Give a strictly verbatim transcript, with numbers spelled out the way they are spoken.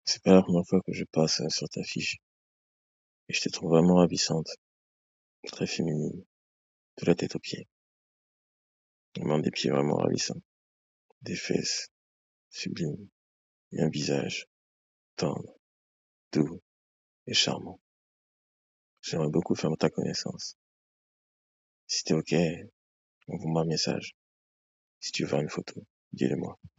C'est pas la première fois que je passe euh, sur ta fiche, et je te trouve vraiment ravissante, très féminine, de la tête aux pieds. Vraiment des pieds vraiment ravissants, des fesses sublimes, et un visage tendre, doux et charmant. J'aimerais beaucoup faire ta connaissance. Si t'es ok, envoie-moi un message. Si tu veux voir une photo, dis-le moi.